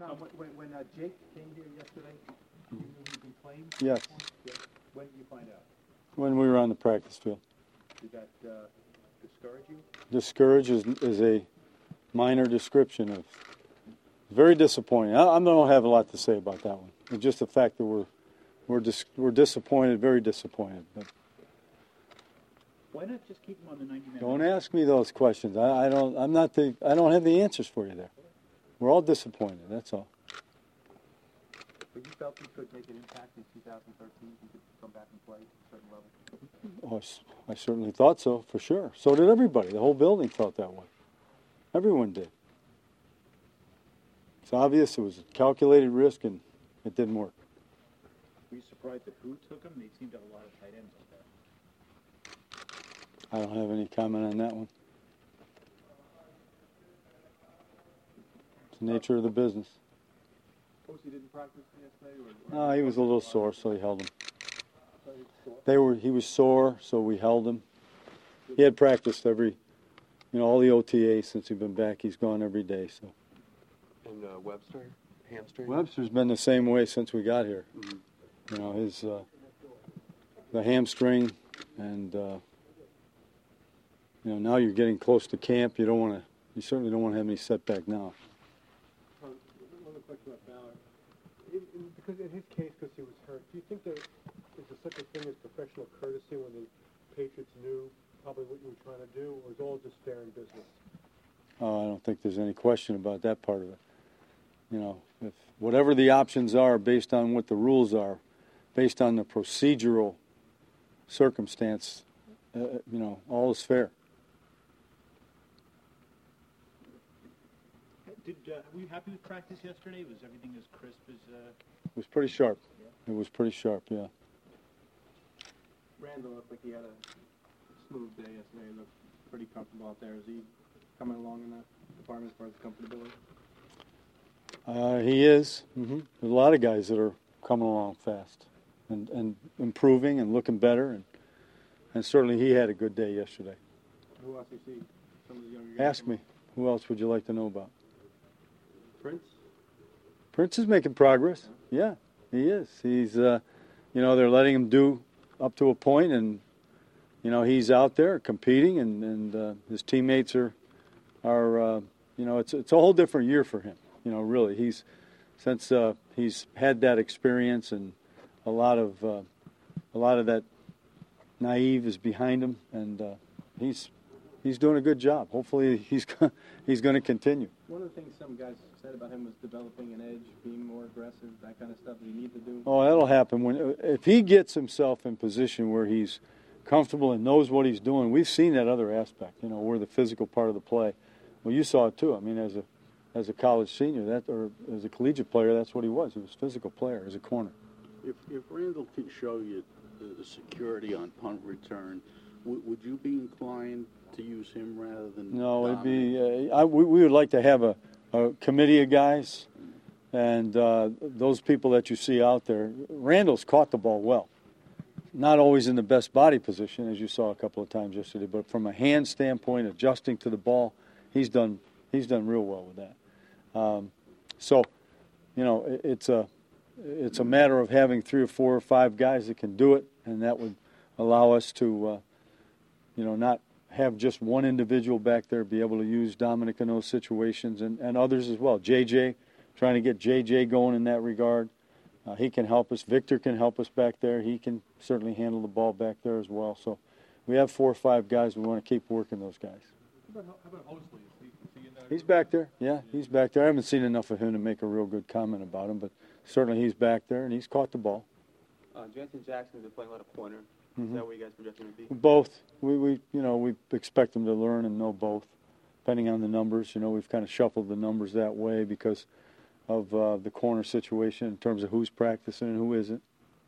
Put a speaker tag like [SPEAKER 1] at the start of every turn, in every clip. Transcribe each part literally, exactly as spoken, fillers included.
[SPEAKER 1] Tom, when, when uh, Jake came here yesterday, you knew he'd been playing?
[SPEAKER 2] Yes.
[SPEAKER 1] Yeah. When did you find out?
[SPEAKER 2] When we were on the practice field.
[SPEAKER 1] Did that uh, discourage you?
[SPEAKER 2] Discourage is, is a minor description of very disappointing. I, I don't have a lot to say about that one. It's just the fact that we're we're dis, we're disappointed, very disappointed. But
[SPEAKER 3] why not just keep him on the ninety-man?
[SPEAKER 2] Don't ask me those questions. I, I don't. I'm not the. I don't have the answers for you there. We're all disappointed. That's all.
[SPEAKER 1] But you felt he could make an impact in two thousand thirteen. He could come back and play at a certain level.
[SPEAKER 2] Oh, I certainly thought so, for sure. So did everybody. The whole building felt that way. Everyone did. It's obvious it was a calculated risk, and it didn't work.
[SPEAKER 3] Were you surprised at who took him? They seem to have a lot of tight ends out there.
[SPEAKER 2] I don't have any comment on that one. It's the nature of the business.
[SPEAKER 1] Posey didn't practice yesterday? Or,
[SPEAKER 2] No, he was a little sore, so he held him. They were. He was sore, so we held him. He had practiced every, you know, all the O T As since he's been back. He's gone every day. So.
[SPEAKER 4] And uh, Webster, hamstring.
[SPEAKER 2] Webster's been the same way since we got here.
[SPEAKER 4] Mm-hmm.
[SPEAKER 2] You know, his uh, the hamstring, and uh, you know, now you're getting close to camp. You don't want to. You certainly don't want to have any setback now.
[SPEAKER 5] Another question about Ballard. In, in, because in his case, because he was hurt, do you think that is there such a thing as professional courtesy when the Patriots knew probably what you were trying to do, or is it all just fair in business?
[SPEAKER 2] Oh, I don't think there's any question about that part of it. You know, if whatever the options are based on what the rules are, based on the procedural circumstance, uh, you know, all is fair.
[SPEAKER 3] Did uh, were you happy with practice yesterday? Was everything as crisp as? Uh...
[SPEAKER 2] It was pretty sharp.
[SPEAKER 3] Yeah.
[SPEAKER 2] It was pretty sharp, yeah.
[SPEAKER 6] Randall looked like he had a smooth day yesterday. He looked pretty comfortable out there. Is he coming along in that department as far as comfortability?
[SPEAKER 2] Uh, he is. Mm-hmm. There's a lot of guys that are coming along fast and, and improving and looking better, and and certainly he had a good day yesterday.
[SPEAKER 6] Who else do you see? Some of the younger guys.
[SPEAKER 2] Ask me. Who else would you like to know about?
[SPEAKER 6] Prince?
[SPEAKER 2] Prince is making progress. Yeah, he is. He's, uh, you know, they're letting him do up to a point, and you know he's out there competing, and and uh, his teammates are are uh, you know it's it's a whole different year for him. You know, really, he's since uh, he's had that experience, and a lot of uh, a lot of that naive is behind him, and uh, he's he's doing a good job. Hopefully, he's he's going to continue.
[SPEAKER 6] One of the things some guys said about him was developing an edge, being more aggressive, that kind of stuff. Does he need to do?
[SPEAKER 2] Oh, that'll happen when if he gets himself in position where he's comfortable and knows what he's doing. We've seen that other aspect, you know, where the physical part of the play. Well, you saw it too. I mean, as a as a college senior, that or as a collegiate player, that's what he was. He was a physical player as a corner.
[SPEAKER 7] If if Randall can show you the, the security on punt return, w- would you be inclined to use him rather than?
[SPEAKER 2] No, it'd
[SPEAKER 7] Dominic?
[SPEAKER 2] be. Uh, I, we, we would like to have a, a committee of guys, and uh, those people that you see out there. Randall's caught the ball well. Not always in the best body position, as you saw a couple of times yesterday, but from a hand standpoint, adjusting to the ball, he's done he's done real well with that. Um, so, you know, it, it's a it's a matter of having three or four or five guys that can do it, and that would allow us to, uh, you know, not have just one individual back there, be able to use Dominic in those situations, and, and others as well. J J, trying to get J J going in that regard. Uh, he can help us. Victor can help us back there. He can certainly handle the ball back there as well. So we have four or five guys. We want to keep working those guys.
[SPEAKER 1] How about, how about Hosley? Is he, is he in that
[SPEAKER 2] He's
[SPEAKER 1] group?
[SPEAKER 2] back there. Yeah, he's back there. I haven't seen enough of him to make a real good comment about him, but certainly he's back there, and he's caught the ball.
[SPEAKER 6] Uh, Jensen Jackson's been playing a lot of corner.
[SPEAKER 2] Mm-hmm.
[SPEAKER 6] Is that what you guys project him to be?
[SPEAKER 2] Both. We, we, you know, we expect them to learn and know both, depending on the numbers. You know, we've kind of shuffled the numbers that way because of uh, the corner situation in terms of who's practicing and who isn't.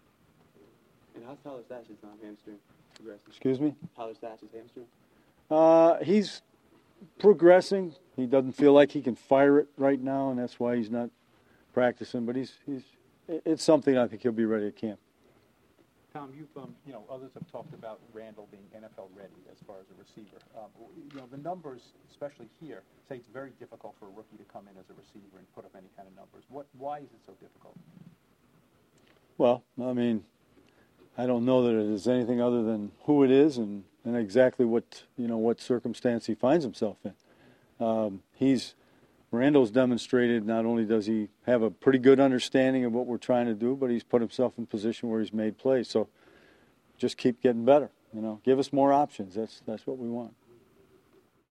[SPEAKER 6] And how's Tyler Stash's um, hamstring progressing?
[SPEAKER 2] Excuse me?
[SPEAKER 6] Tyler Stash's hamstring?
[SPEAKER 2] Uh, he's progressing. He doesn't feel like he can fire it right now, and that's why he's not practicing. But he's he's it's something I think he'll be ready at camp.
[SPEAKER 1] Tom, you've, um, you know, others have talked about Randall being N F L ready as far as a receiver. Um, you know, the numbers, especially here, say it's very difficult for a rookie to come in as a receiver and put up any kind of numbers. What, why is it so difficult?
[SPEAKER 2] Well, I mean, I don't know that it is anything other than who it is and, and exactly what, you know, what circumstance he finds himself in. Um, he's, Randall's demonstrated not only does he have a pretty good understanding of what we're trying to do, but he's put himself in a position where he's made plays. So just keep getting better, you know. Give us more options. That's, that's what we want.